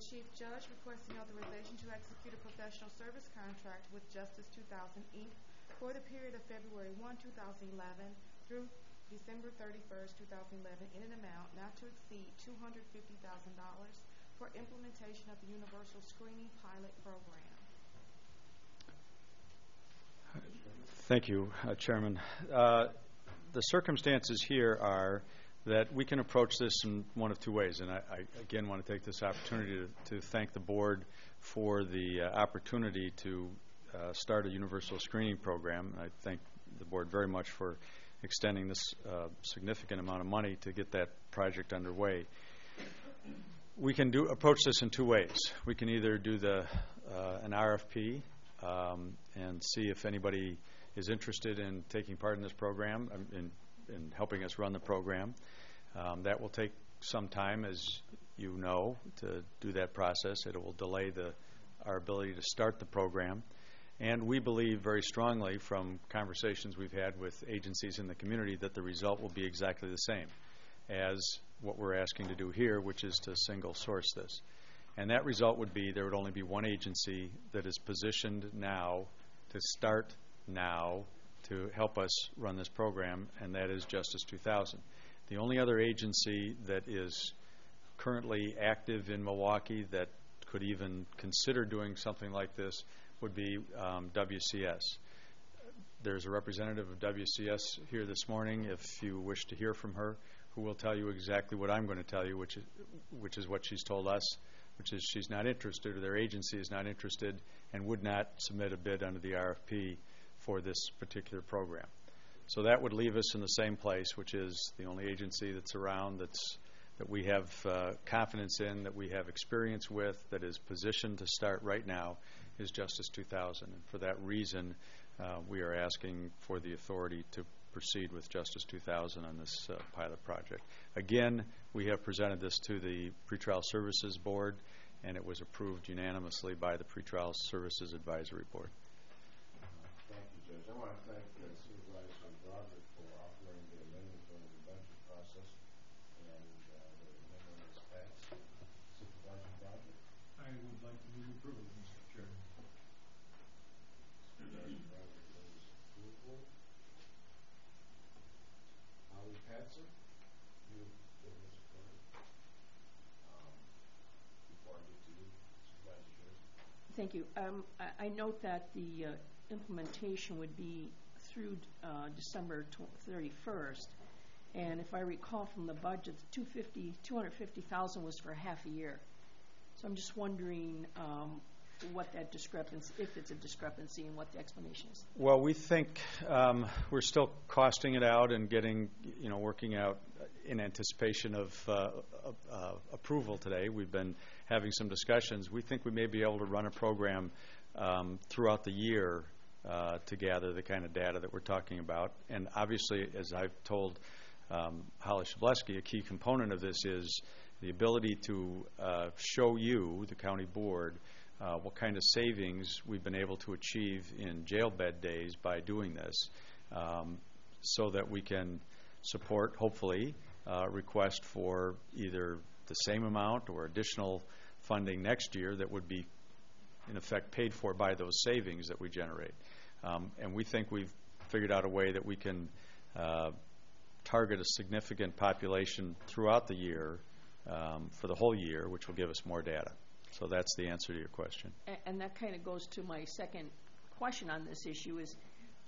Chief Judge requesting authorization to execute a professional service contract with Justice 2000, Inc. for the period of February 1, 2011 through December 31st, 2011 in an amount not to exceed $250,000 for implementation of the Universal Screening Pilot Program. Thank you, Chairman. The circumstances here are that we can approach this in one of two ways, and I again want to take this opportunity to thank the board for the opportunity to start a universal screening program. I thank the board very much for extending this significant amount of money to get that project underway. We can approach this in two ways. We can either do an RFP and see if anybody is interested in taking part in this program, in helping us run the program. That will take some time, as you know, to do that process. It will delay our ability to start the program. And we believe very strongly from conversations we've had with agencies in the community that the result will be exactly the same as what we're asking to do here, which is to single source this. And that result would be there would only be one agency that is positioned now to start now to help us run this program, and that is Justice 2000. The only other agency that is currently active in Milwaukee that could even consider doing something like this would be WCS. There's a representative of WCS here this morning, if you wish to hear from her, who will tell you exactly what I'm going to tell you, which is what she's told us, which is she's not interested, or their agency is not interested, and would not submit a bid under the RFP for this particular program. So that would leave us in the same place, which is the only agency that's around that we have confidence in, that we have experience with, that is positioned to start right now, is Justice 2000. And for that reason, we are asking for the authority to proceed with Justice 2000 on this pilot project. Again, we have presented this to the Pretrial Services Board, and it was approved unanimously by the Pretrial Services Advisory Board. Thank you, Judge. I want to thank Supervisor Broderick for offering the amendment during the budget process, and the amendment is passed. Supervisor Broderick? I would like to move approval, Mr. Chairman. Supervisor Broderick moves approval. Holly Patson, you give us a card. Before I get to you, Supervisor Jersey. Thank you. I note that the implementation would be through December 31st, and if I recall from the budget, $250,000 was for half a year. So I'm just wondering what that discrepancy, if it's a discrepancy, and what the explanation is. Well, we think we're still costing it out and getting, working out in anticipation of approval today. We've been having some discussions. We think we may be able to run a program throughout the year to gather the kind of data that we're talking about. And obviously, as I've told Holly Shableski, a key component of this is the ability to show you, the county board, what kind of savings we've been able to achieve in jail bed days by doing this, so that we can support, hopefully, request for either the same amount or additional funding next year that would be, in effect, paid for by those savings that we generate. And we think we've figured out a way that we can target a significant population throughout the year for the whole year, which will give us more data. So that's the answer to your question. And that kind of goes to my second question on this issue is,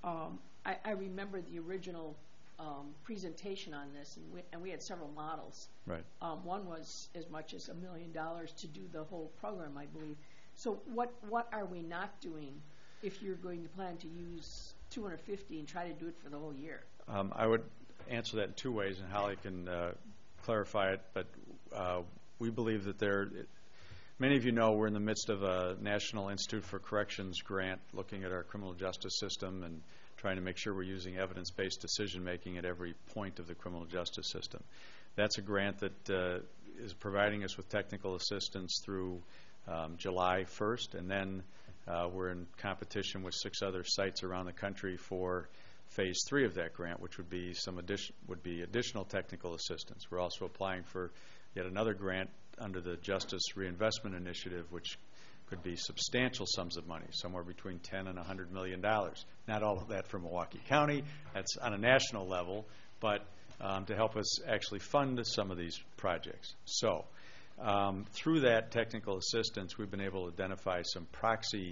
I remember the original presentation on this, and we had several models. Right. One was as much as $1 million to do the whole program, I believe. So what are we not doing if you're going to plan to use $250 and try to do it for the whole year? I would answer that in two ways, and Holly can clarify it. But we believe that many of you know we're in the midst of a National Institute for Corrections grant looking at our criminal justice system and trying to make sure we're using evidence-based decision-making at every point of the criminal justice system. That's a grant that is providing us with technical assistance through July 1st, and then we're in competition with 6 other sites around the country for Phase 3 of that grant, which would be additional technical assistance. We're also applying for yet another grant under the Justice Reinvestment Initiative, which could be substantial sums of money, somewhere between $10 and $100 million. Not all of that from Milwaukee County. That's on a national level, but to help us actually fund some of these projects. So through that technical assistance, we've been able to identify some proxy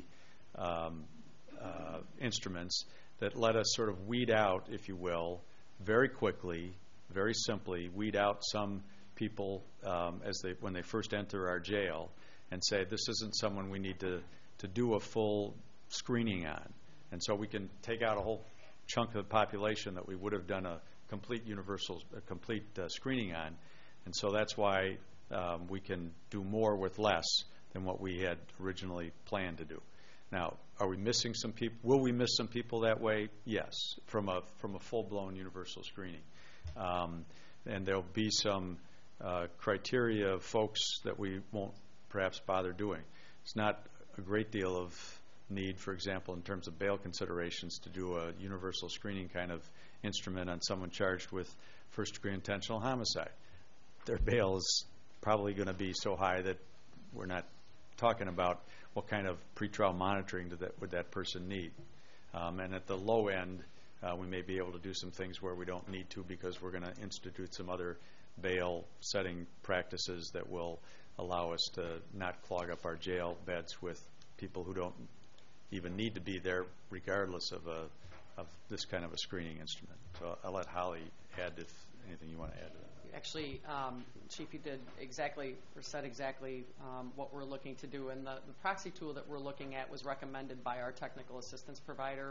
instruments that let us sort of weed out, if you will, very quickly, very simply, weed out some people when they first enter our jail and say, this isn't someone we need to do a full screening on. And so we can take out a whole chunk of the population that we would have done a complete screening on. And so that's why we can do more with less than what we had originally planned to do. Now, are we missing some people? Will we miss some people that way? Yes, from a full-blown universal screening. And there'll be some criteria of folks that we won't perhaps bother doing. It's not a great deal of need, for example, in terms of bail considerations, to do a universal screening kind of instrument on someone charged with first-degree intentional homicide. Their bail is probably going to be so high that we're not talking about what kind of pretrial monitoring would that person need. And at the low end, we may be able to do some things where we don't need to, because we're going to institute some other bail setting practices that will allow us to not clog up our jail beds with people who don't even need to be there, regardless of this kind of a screening instrument. So I'll let Holly add if anything you want to add to that. Actually, Chief, you did exactly, or said exactly what we're looking to do. And the proxy tool that we're looking at was recommended by our technical assistance provider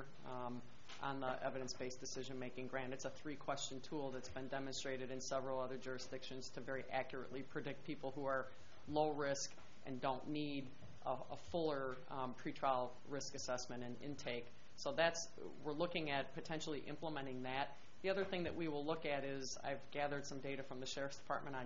on the evidence-based decision-making grant. It's a 3-question tool that's been demonstrated in several other jurisdictions to very accurately predict people who are low risk and don't need a fuller pretrial risk assessment and intake. So we're looking at potentially implementing that. The other thing that we will look at is I've gathered some data from the Sheriff's Department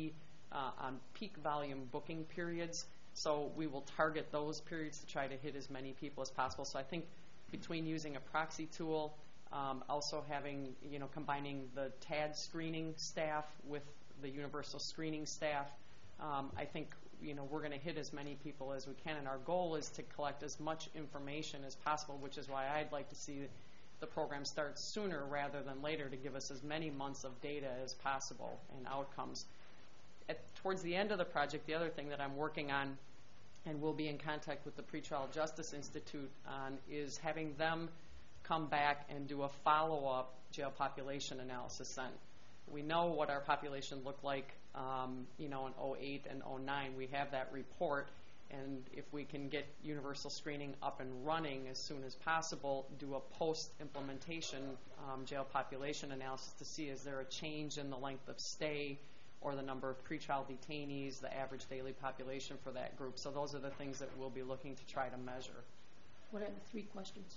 on peak volume booking periods. So we will target those periods to try to hit as many people as possible. So I think between using a proxy tool, also combining the TAD screening staff with the universal screening staff, I think we're going to hit as many people as we can. And our goal is to collect as much information as possible, which is why I'd like to see the program start sooner rather than later, to give us as many months of data as possible and outcomes. Towards the end of the project, the other thing that I'm working on, and we'll be in contact with the Pretrial Justice Institute on, is having them come back and do a follow-up jail population analysis then. We know what our population looked like in 08 and 09. We have that report. And if we can get universal screening up and running as soon as possible, do a post-implementation jail population analysis to see, is there a change in the length of stay or the number of pretrial detainees, the average daily population for that group. So those are the things that we'll be looking to try to measure. What are the 3 questions?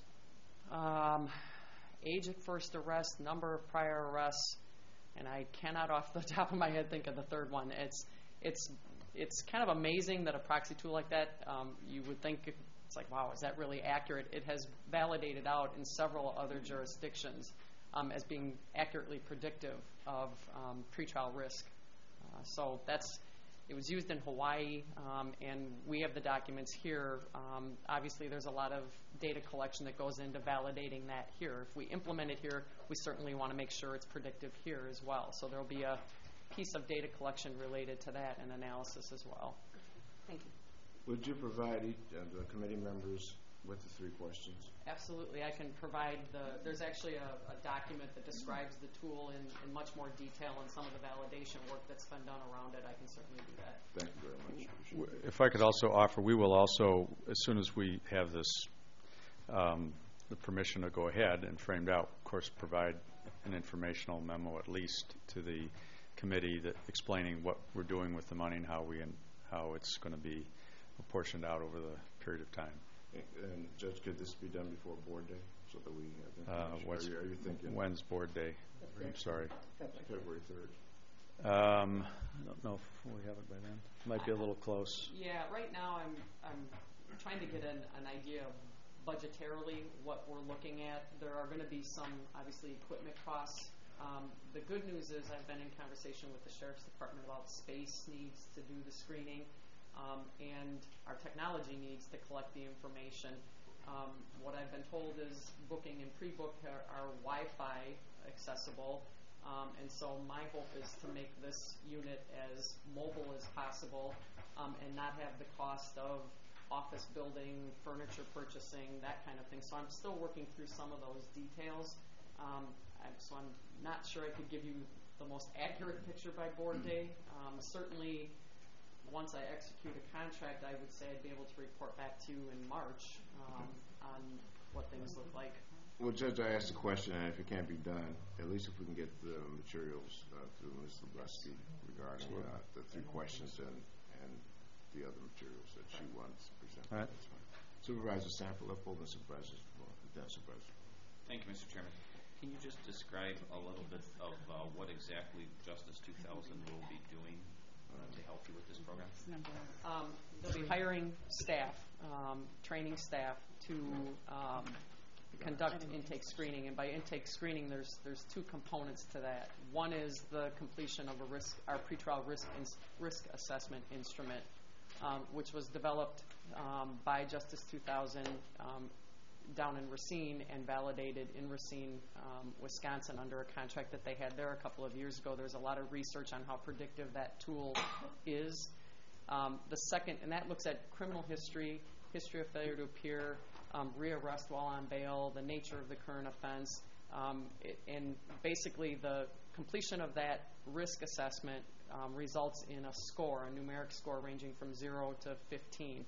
Age at first arrest, number of prior arrests, and I cannot off the top of my head think of the third one. It's kind of amazing that a proxy tool like that, you would think it's like, wow, is that really accurate? It has validated out in several other jurisdictions as being accurately predictive of pretrial risk. So it was used in Hawaii, and we have the documents here. Obviously, there's a lot of data collection that goes into validating that here. If we implement it here, we certainly want to make sure it's predictive here as well. So there will be a piece of data collection related to that and analysis as well. Thank you. Would you provide the committee members with the 3 questions? Absolutely. I can provide there's actually a document that describes the tool in much more detail and some of the validation work that's been done around it. I can certainly do that. Thank you very much. If I could also offer, we will also, as soon as we have this, the permission to go ahead and framed out, of course, provide an informational memo at least to the committee explaining what we're doing with the money and how it's going to be apportioned out over the period of time. And Judge, could this be done before Board Day so that we have information? Are you thinking? When's Board Day? I'm sorry. February 3rd. I don't know if we have it by then. Might be a little close. Yeah, right now I'm trying to get an idea of budgetarily what we're looking at. There are going to be some, obviously, equipment costs The good news is I've been in conversation with the Sheriff's Department about space needs to do the screening and our technology needs to collect the information. What I've been told is booking and pre-book are Wi-Fi accessible. And so my hope is to make this unit as mobile as possible and not have the cost of office building, furniture purchasing, that kind of thing. So I'm still working through some of those details. So I'm not sure I could give you the most accurate picture by board day. Certainly, once I execute a contract, I would say I'd be able to report back to you in March on what things look like. Well, Judge, I asked a question, and if it can't be done, at least if we can get the materials through Ms. Lebreski regarding the 3 questions and the other materials that she wants to present. All right. That's fine. Supervisor Sample, up over Supervisor. Thank you, Mr. Chairman. Can you just describe a little bit of what exactly Justice 2000 will be doing to help you with this program? They'll be hiring staff, training staff to conduct intake screening, and by intake screening, there's 2 components to that. One is the completion of our pretrial risk assessment instrument, which was developed by Justice 2000 down in Racine and validated in Racine, Wisconsin, under a contract that they had there a couple of years ago. There's a lot of research on how predictive that tool is. The second, and that looks at criminal history of failure to appear, rearrest while on bail, the nature of the current offense, and basically the completion of that risk assessment results in a score, a numeric score ranging from 0 to 15.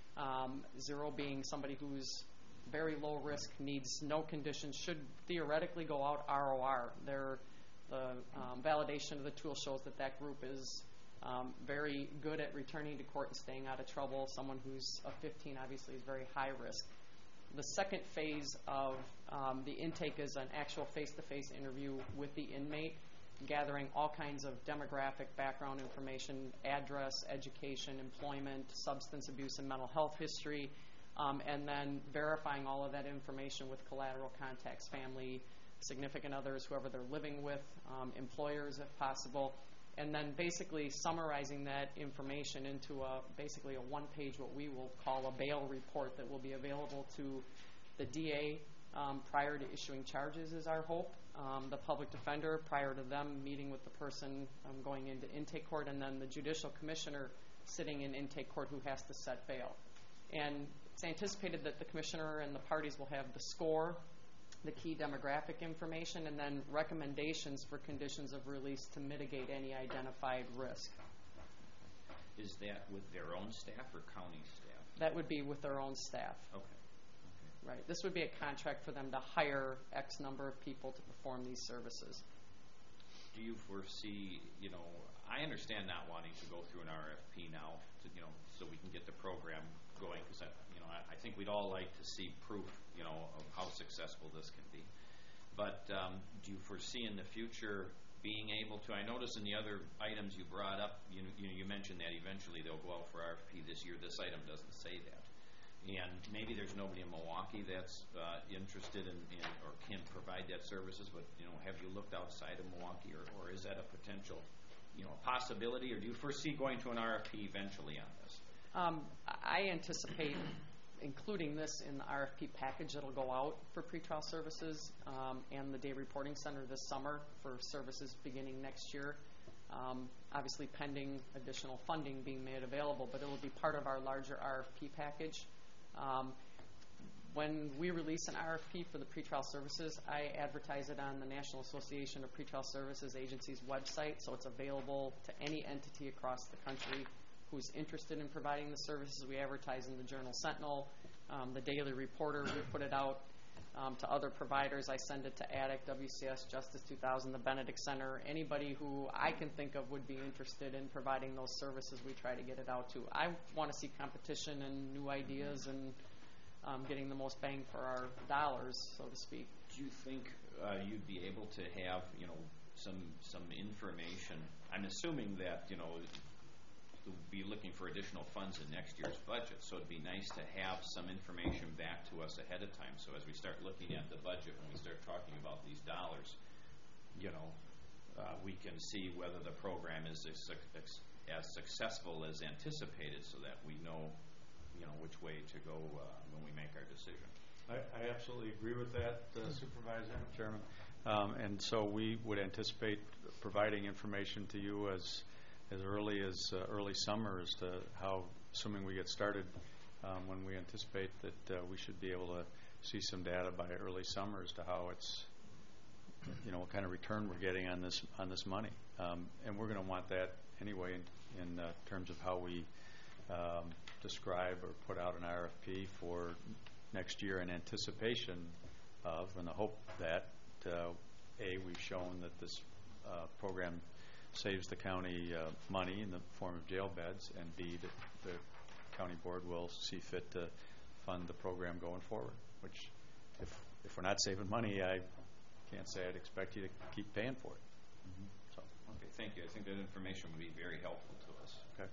0 being somebody who's very low risk, needs no conditions, should theoretically go out ROR. The validation of the tool shows that group is very good at returning to court and staying out of trouble. Someone who's a 15 obviously is very high risk. The second phase of the intake is an actual face-to-face interview with the inmate, gathering all kinds of demographic background information, address, education, employment, substance abuse and mental health history, and then verifying all of that information with collateral contacts, family, significant others, whoever they're living with, employers if possible, and then basically summarizing that information into basically a one-page, what we will call a bail report that will be available to the DA prior to issuing charges is our hope, the public defender prior to them meeting with the person going into intake court, and then the judicial commissioner sitting in intake court who has to set bail. And it's anticipated that the commissioner and the parties will have the score, the key demographic information, and then recommendations for conditions of release to mitigate any identified risk. Is that with their own staff or county staff? That would be with their own staff. Okay. Right. This would be a contract for them to hire X number of people to perform these services. Do you foresee, I understand not wanting to go through an RFP now, so we can get the program going, because I think we'd all like to see proof, of how successful this can be. But do you foresee in the future being able to? I noticed in the other items you brought up, you mentioned that eventually they'll go out for RFP this year. This item doesn't say that, and maybe there's nobody in Milwaukee that's interested in or can provide that services. But have you looked outside of Milwaukee, or is that a potential, possibility, or do you foresee going to an RFP eventually on this? I anticipate including this in the RFP package that'll go out for pretrial services and the day reporting center this summer for services beginning next year. Obviously pending additional funding being made available, but it will be part of our larger RFP package. When we release an RFP for the pretrial services, I advertise it on the National Association of Pretrial Services Agencies website, so it's available to any entity across the country who's interested in providing the services. We advertise in the Journal Sentinel, the Daily Reporter. We put it out to other providers. I send it to ADDIC, WCS, Justice 2000, the Benedict Center. Anybody who I can think of would be interested in providing those services, we try to get it out to. I want to see competition and new ideas and getting the most bang for our dollars, so to speak. Do you think you'd be able to have, some information? I'm assuming that, we'll be looking for additional funds in next year's budget, so it'd be nice to have some information back to us ahead of time. So as we start looking at the budget, when we start talking about these dollars, we can see whether the program is as successful as anticipated, so that we know, which way to go when we make our decision. I absolutely agree with that, Supervisor, Chairman. And so we would anticipate providing information to you as early as early summer as to how, assuming we get started, when we anticipate that we should be able to see some data by early summer as to how it's, what kind of return we're getting on this money. And we're going to want that anyway in terms of how we describe or put out an RFP for next year in anticipation of, and the hope that, A, we've shown that this program saves the county money in the form of jail beds, and B, that the county board will see fit to fund the program going forward, which if we're not saving money, I can't say I'd expect you to keep paying for it. So. Okay, thank you. I think that information would be very helpful to us. Okay.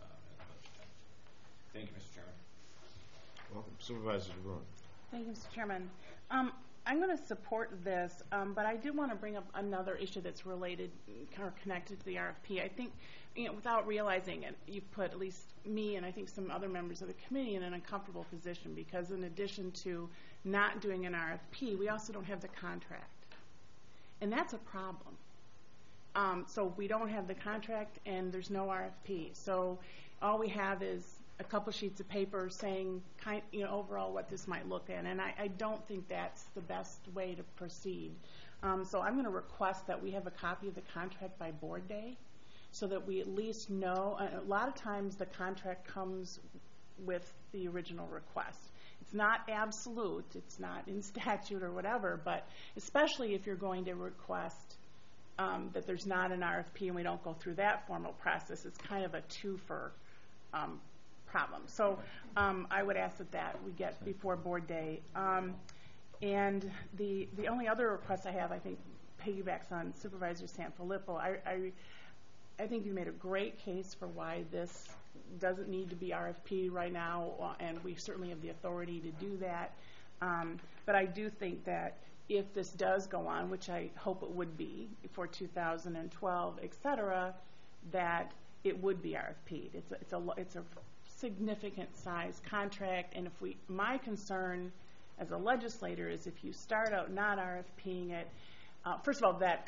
Thank you, Mr. Chairman. Welcome. Supervisor DeBruin. Thank you, Mr. Chairman. I'm going to support this, but I do want to bring up another issue that's related or connected to the RFP. I think, without realizing it, you've put at least me and I think some other members of the committee in an uncomfortable position, because in addition to not doing an RFP, we also don't have the contract. And that's a problem. So we don't have the contract and there's no RFP. So all we have is a couple sheets of paper saying overall what this might look at, and I don't think that's the best way to proceed. So I'm going to request that we have a copy of the contract by board day, so that we at least know. A lot of times the contract comes with the original request. It's not absolute, it's not in statute or whatever, but especially if you're going to request that there's not an RFP and we don't go through that formal process, it's kind of a twofer problem. So I would ask that we get before board day. And the only other request I have, I think, piggybacks on Supervisor Sanfilippo. I think you made a great case for why this doesn't need to be RFP right now, and we certainly have the authority to do that. But I do think that if this does go on, which I hope it would be for 2012, et cetera, that it would be RFP'd. It's a significant size contract, and my concern as a legislator is if you start out not RFPing it, first of all, that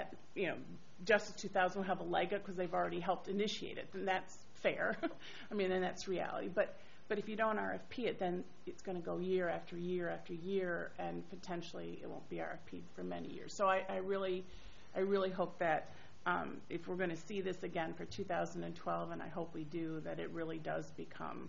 Justice 2000 will have a leg up because they've already helped initiate it, and that's fair. I mean, and that's reality. But if you don't RFP it, then it's going to go year after year after year, and potentially it won't be RFP'd for many years. So I really hope that if we're going to see this again for 2012, and I hope we do, that it really does become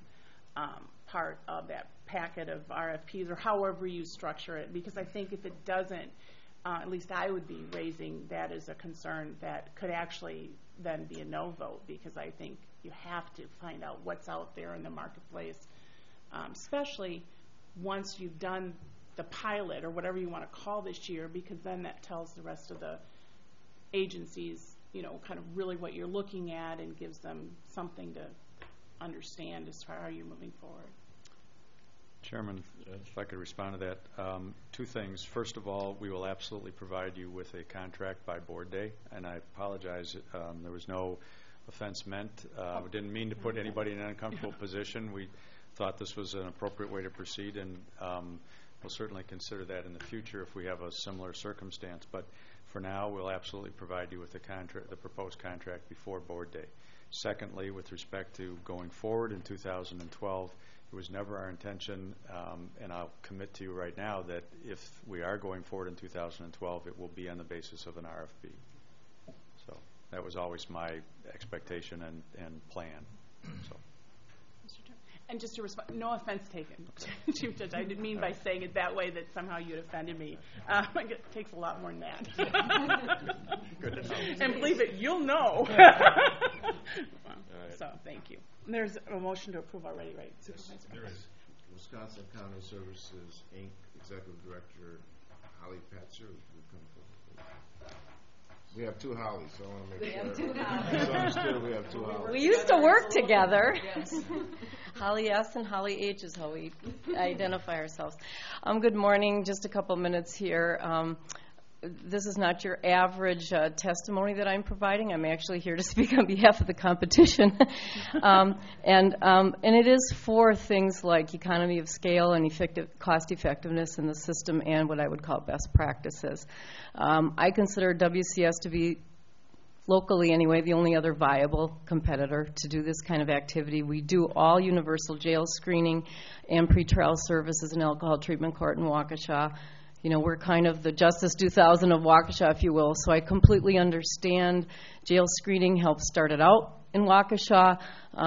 part of that packet of RFPs, or however you structure it, because I think if it doesn't, at least I would be raising that as a concern that could actually then be a no vote, because I think you have to find out what's out there in the marketplace, especially once you've done the pilot or whatever you want to call this year, because then that tells the rest of the agencies, kind of really what you're looking at, and gives them something to understand as far as how you're moving forward. Chairman, if I could respond to that. Two things. First of all, we will absolutely provide you with a contract by board day, and I apologize. There was no offense meant. We didn't mean to put anybody in an uncomfortable position. We thought this was an appropriate way to proceed, and we'll certainly consider that in the future if we have a similar circumstance. But for now, we'll absolutely provide you with the proposed contract before board day. Secondly, with respect to going forward in 2012, it was never our intention, and I'll commit to you right now, that if we are going forward in 2012, it will be on the basis of an RFP. So that was always my expectation and plan. So. And just to respond, no offense taken, Chief Judge. I didn't mean by saying it that way that somehow you'd offended me. It takes a lot more than that. Good to know. And believe it, you'll know. So, thank you. There's a motion to approve already, right? Yes, there is. Wisconsin County Services, Inc. Executive Director Holly Patzer will come forward. We have two Hollies, so I want to make sure. We have two Hollies. It's understood we have two Hollies. We used to work together. Yes. Holly S. and Holly H. is how we identify ourselves. Good morning. Just a couple minutes here. this is not your average testimony that I'm providing. I'm actually here to speak on behalf of the competition. And it is for things like economy of scale and cost effectiveness in the system and what I would call best practices. I consider WCS to be, locally anyway, the only other viable competitor to do this kind of activity. We do all universal jail screening and pretrial services in alcohol treatment court in Waukesha. You know, we're kind of the Justice 2000 of Waukesha, if you will. So I completely understand jail screening helped start it out in Waukesha.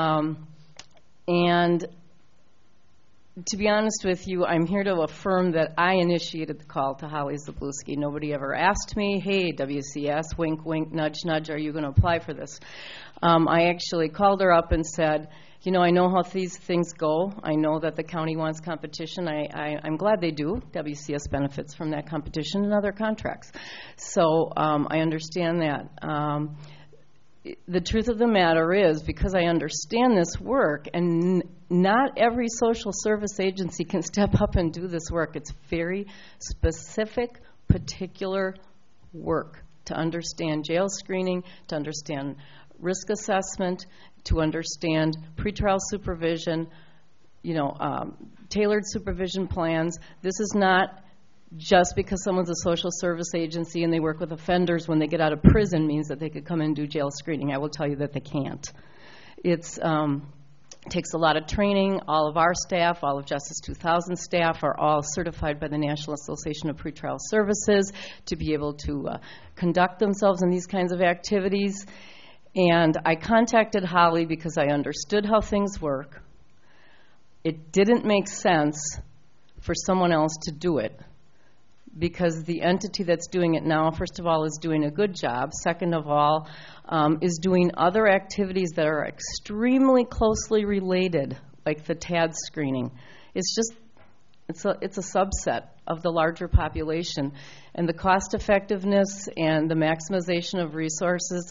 And to be honest with you, I'm here to affirm that I initiated the call to Holly Zabluski. Nobody ever asked me, hey, WCS, wink, wink, nudge, nudge, are you going to apply for this? I actually called her up and said, you know, I know how these things go. I know that the county wants competition. I'm glad they do. WCS benefits from that competition and other contracts. So I understand that. The truth of the matter is, because I understand this work, and not every social service agency can step up and do this work. It's very specific, particular work to understand jail screening, to understand risk assessment, to understand pretrial supervision, you know, tailored supervision plans. This is not just because someone's a social service agency and they work with offenders when they get out of prison means that they could come and do jail screening. I will tell you that they can't. It takes a lot of training. All of our staff, all of Justice 2000 staff are all certified by the National Association of Pretrial Services to be able to conduct themselves in these kinds of activities. And I contacted Holly because I understood how things work. It didn't make sense for someone else to do it, because the entity that's doing it now, first of all, is doing a good job. Second of all, is doing other activities that are extremely closely related, like the TAD screening. It's a subset of the larger population. And the cost effectiveness and the maximization of resources,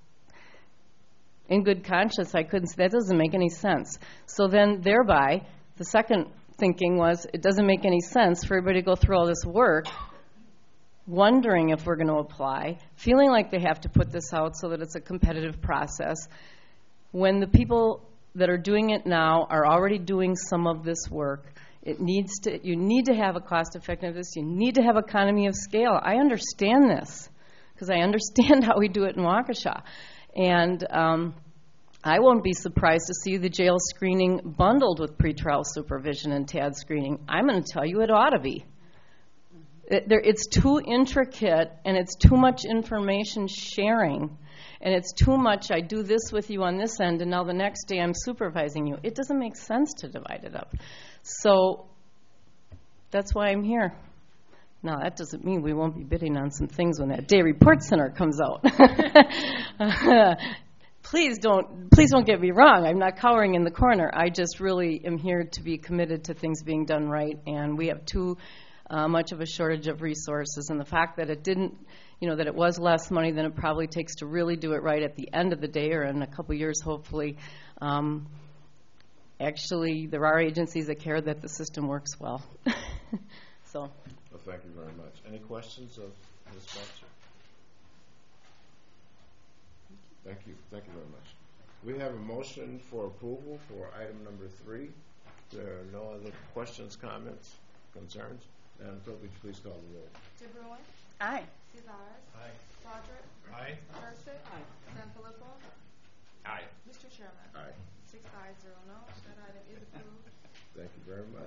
in good conscience, I couldn't say that doesn't make any sense. So then thereby, the second thinking was, it doesn't make any sense for everybody to go through all this work, wondering if we're going to apply, feeling like they have to put this out so that it's a competitive process, when the people that are doing it now are already doing some of this work. You need to have a cost effectiveness, you need to have economy of scale. I understand this, because I understand how we do it in Waukesha. And I won't be surprised to see the jail screening bundled with pretrial supervision and TAD screening. I'm going to tell you it ought to be. It's too intricate, and it's too much information sharing, and it's too much, I do this with you on this end, and now the next day I'm supervising you. It doesn't make sense to divide it up. So that's why I'm here. Now, that doesn't mean we won't be bidding on some things when that day report center comes out. Please don't get me wrong. I'm not cowering in the corner. I just really am here to be committed to things being done right, and we have too much of a shortage of resources. And the fact that it didn't, that it was less money than it probably takes to really do it right at the end of the day, or in a couple years, hopefully. Actually, there are agencies that care that the system works well. So. Well, thank you very much. Any questions of Ms. Fletcher? Thank you. Thank you very much. We have a motion for approval for item number 3. There are no other questions, comments, concerns? Madam Clerk, would you please call the roll? DeBruin. Aye. Cesarez. Aye. Roderick. Aye. Persick. Sanfilippo. Aye. Mr. Chairman. Aye. 6 ayes, 0 no. That